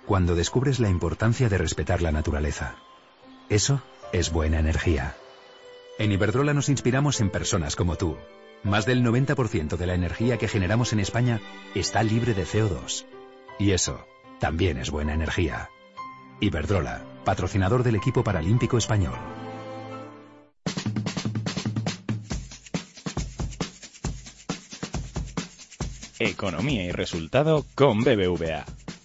Cuando descubres la importancia de respetar la naturaleza. Eso es buena energía. En Iberdrola nos inspiramos en personas como tú. Más del 90% de la energía que generamos en España está libre de CO2. Y eso también es buena energía. Iberdrola, patrocinador del equipo paralímpico español. Economía y resultado con BBVA.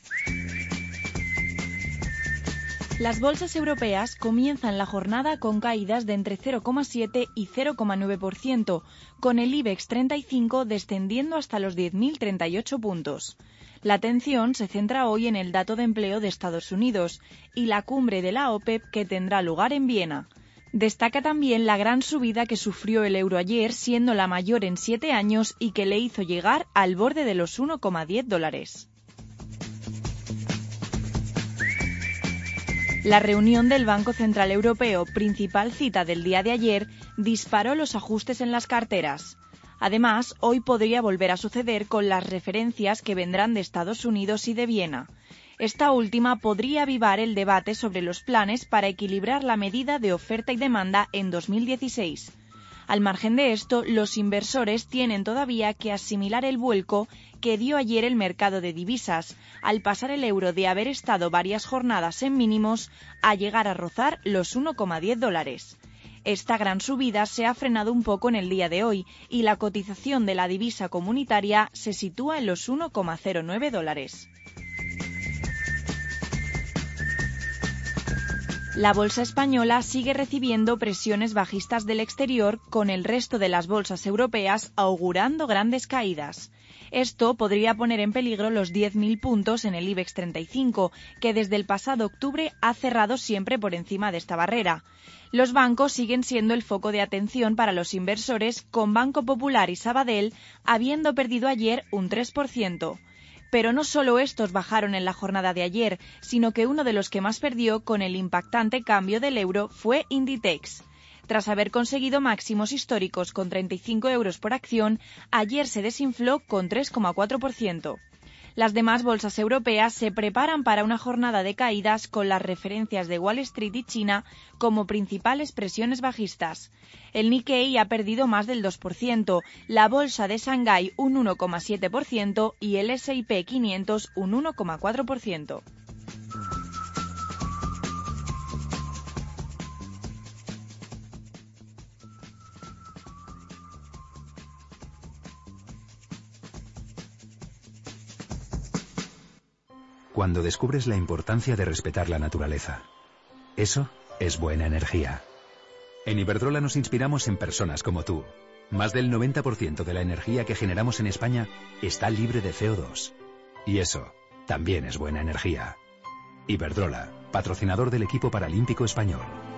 Las bolsas europeas comienzan la jornada con caídas de entre 0,7 y 0,9%, con el IBEX 35 descendiendo hasta los 10.038 puntos. La atención se centra hoy en el dato de empleo de Estados Unidos y la cumbre de la OPEP que tendrá lugar en Viena. Destaca también la gran subida que sufrió el euro ayer, siendo la mayor en 7 años y que le hizo llegar al borde de los $1,10. La reunión del Banco Central Europeo, principal cita del día de ayer, disparó los ajustes en las carteras. Además, hoy podría volver a suceder con las referencias que vendrán de Estados Unidos y de Viena. Esta última podría avivar el debate sobre los planes para equilibrar la medida de oferta y demanda en 2016. Al margen de esto, los inversores tienen todavía que asimilar el vuelco que dio ayer el mercado de divisas, al pasar el euro de haber estado varias jornadas en mínimos a llegar a rozar los $1,10. Esta gran subida se ha frenado un poco en el día de hoy y la cotización de la divisa comunitaria se sitúa en los $1,09. La bolsa española sigue recibiendo presiones bajistas del exterior, con el resto de las bolsas europeas augurando grandes caídas. Esto podría poner en peligro los 10.000 puntos en el IBEX 35, que desde el pasado octubre ha cerrado siempre por encima de esta barrera. Los bancos siguen siendo el foco de atención para los inversores, con Banco Popular y Sabadell habiendo perdido ayer un 3%. Pero no solo estos bajaron en la jornada de ayer, sino que uno de los que más perdió con el impactante cambio del euro fue Inditex. Tras haber conseguido máximos históricos con 35 euros por acción, ayer se desinfló con 3,4%. Las demás bolsas europeas se preparan para una jornada de caídas con las referencias de Wall Street y China como principales presiones bajistas. El Nikkei ha perdido más del 2%, la bolsa de Shanghái un 1,7% y el S&P 500 un 1,4%. Cuando descubres la importancia de respetar la naturaleza. Eso es buena energía. En Iberdrola nos inspiramos en personas como tú. Más del 90% de la energía que generamos en España está libre de CO2. Y eso también es buena energía. Iberdrola, patrocinador del equipo paralímpico español.